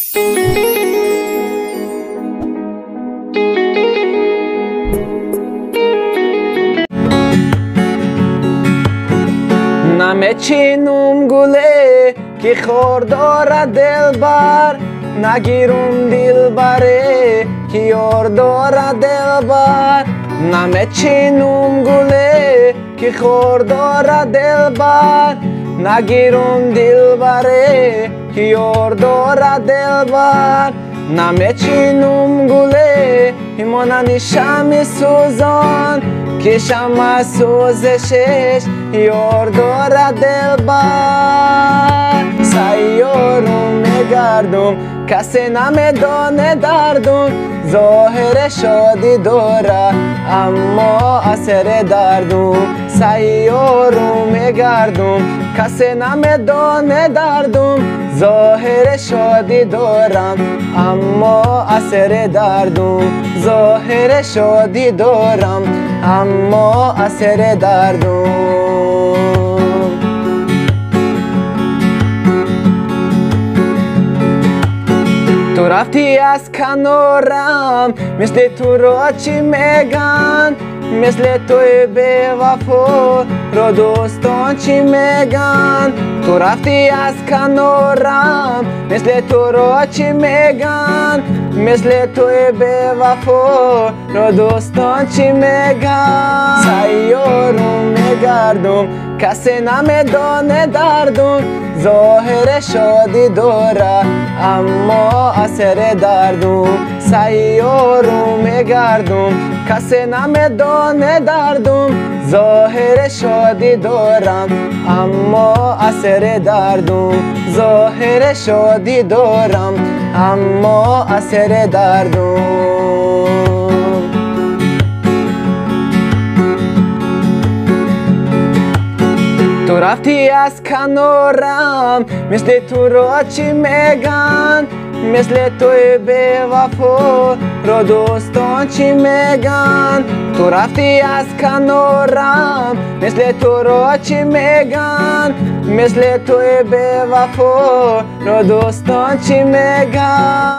نمیچینم گله که خور دارد دلبر، نگیرم دلبره که یار دارد دلبر. نمیچینم گله که خور دارد دلبر، نگیرم دلبره که یار دارد دلبر. نمیچینم گله مانند شمع سوزان که شمع سوزشش یار دارد دلبر. سیارم میگردم کسی نمیدانه دردم، ظاهر شادی داره اما اثر دردم. سیارم میگردم کسی نمیدانه دردم، ظاهر شادی دارم اما اثر دردم. ظاهر شادی دارم اما اثر دردم. تو رفتی از کنارم، مثل تو را چی میگن؟ مثل توی بی وفا را دوستان چی میگن؟ تو رفتی از کنارم، مثل تو را چی میگن؟ مثل توی بی وفا را دوستان چی میگن؟ سیارم میگردم کسی نمیدانه دردم، ظاهر شادی داره اما اثر دردم. سیارم میگردم کسی نمیدانه دردم، ظاهر شادی دارم اما اثر دردم. ظاهر شادی دارم اما اثر دردم. تو رفتی از کنارم، مثل تو را چی میگن؟ مثل توی بی وفا را دوستان چی میگن؟ تو رفتی از کنارم، مثل تو را چی میگن؟ مثل توی بی وفا را دوستان چی میگن؟